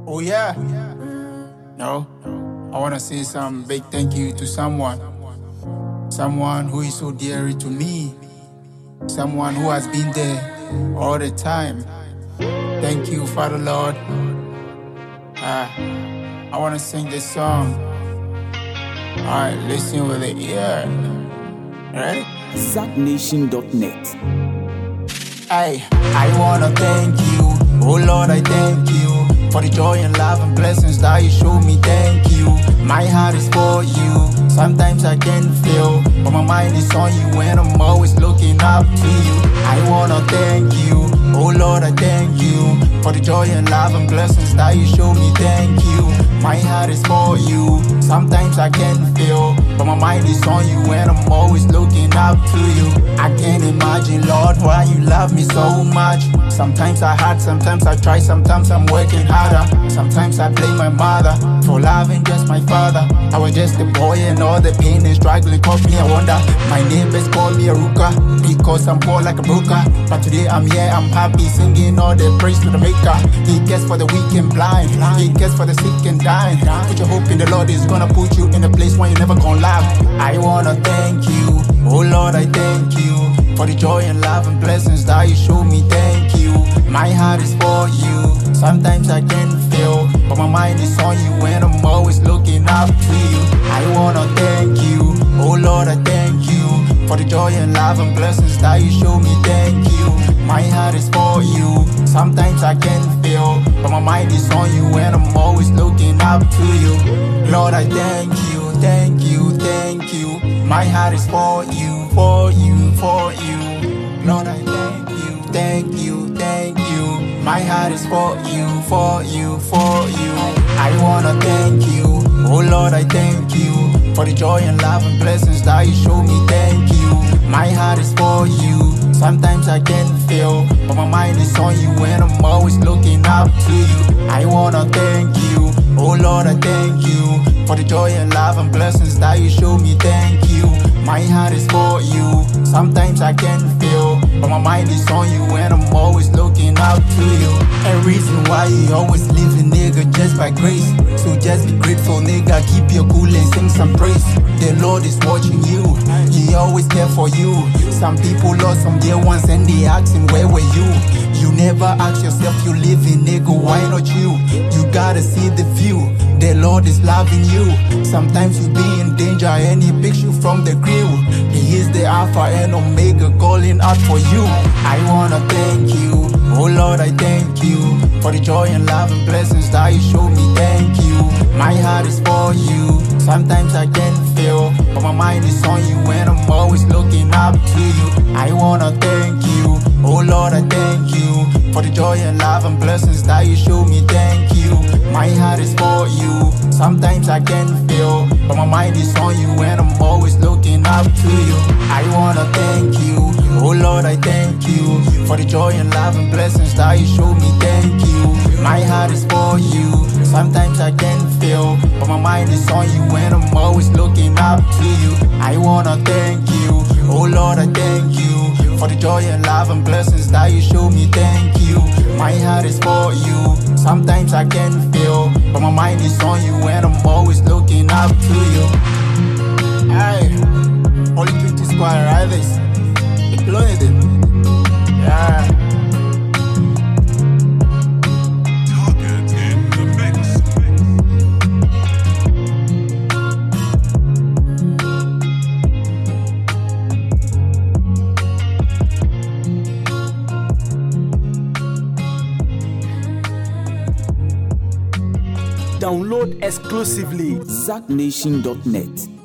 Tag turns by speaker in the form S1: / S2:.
S1: Oh yeah. No, I wanna say some big thank you to someone who is so dear to me, someone who has been there all the time. Thank you, Father Lord. I wanna sing this song. Alright, listen with the ear. Ready?
S2: ZachNation.net.
S1: I wanna thank you, oh Lord, I thank you for the joy and love and blessings that you show me. Thank you. My heart is for you. Sometimes I can't feel, but my mind is on you, and I'm always looking up to you. I wanna thank you, oh Lord, I thank you for the joy and love and blessings that you show me. Thank you. My heart is for you. Sometimes I can't feel, but my mind is on you, and I'm always looking up to you. I can't imagine, Lord, why you love me so much. Sometimes I hurt, sometimes I try, sometimes I'm working harder. Sometimes I blame my mother for loving just my father. I was just a boy and all the pain and struggling caught me. I wonder, my neighbors call me a rooker because I'm poor like a broker. But today I'm here, I'm happy, singing all the praise to the maker. He cares for the weak and blind, he cares for the sick and dying. Put your hope in the Lord, he's gonna put you in a place where you never gonna laugh. I wanna thank you, oh Lord, I thank you for the joy and love and blessings that you show me. Thank you. My heart is for you. Sometimes I can't feel, but my mind is on you, and I'm always looking up to you. I wanna thank you, oh Lord, I thank you for the joy and love and blessings that you show me. Thank you. My heart is for you. Sometimes I can't feel, but my mind is on you, and I'm always looking up to you. Lord, I thank you, thank you, thank you. My heart is for you, for you, for you. Lord, I thank you, thank you, thank you. My heart is for you, for you, for you. I wanna thank you, oh Lord, I thank you for the joy and love and blessings that you show me. Thank you. My heart is for you. Sometimes I can't feel, but my mind is on you, and I'm always looking up to you. I wanna thank you, oh Lord, I thank you for the joy and love and blessings that you show me. Thank you. My heart is for you. Sometimes I can't feel, but my mind is on you, and I'm always looking up to you. A reason why you always living, nigga, just by grace. So just be grateful, nigga, keep your cool and sing some praise. The Lord is watching you, He always care for you. Some people lost some dear ones and they asking, where were you? You never ask yourself, you living, nigga, why not you? You gotta see the view, the Lord is loving you. Sometimes you be in danger and He picks you from the grill. He is the Alpha and Omega, calling out for you. I wanna thank you, oh Lord, I thank you for the joy and love and blessings that you show me. Thank you. My heart is for you. Sometimes I can't feel, but my mind is on you, and I'm always looking up to you. I wanna thank you, oh Lord, I thank you for the joy and love and blessings that you show me. Thank you. My heart is for you. Sometimes I can't feel, but my mind is on you, and I'm always looking up to you. I wanna thank you, oh Lord, I thank you for the joy and love and blessings that you show me. Thank you. My heart is for you. Sometimes I can't feel, but my mind is on you, and I'm always looking up to you. I wanna thank you, oh Lord, I thank you for the joy and love and blessings that you show me. Thank you. My heart is for you. Sometimes I can't feel, but my mind is on you, and I'm always looking up to you. Hey, only 20 square riders, included it. Yeah.
S2: Download exclusively ZachNation.net.